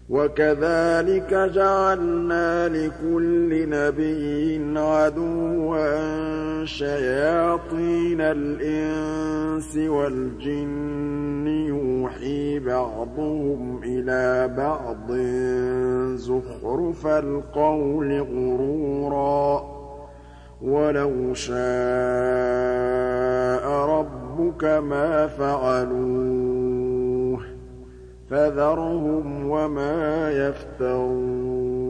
وَكَذَٰلِكَ جَعَلْنَا لِكُلِّ نَبِيٍّ عَدُوًّا شَيَاطِينَ الْإِنسِ وَالْجِنِّ يُوحِي بَعْضُهُمْ إِلَىٰ بَعْضٍ زُخْرُفَ الْقَوْلِ غُرُورًا ۚ وَلَوْ شَاءَ رَبُّكَ مَا فَعَلُوهُ ۖ فَذَرْهُمْ وَمَا يَفْتَرُونَ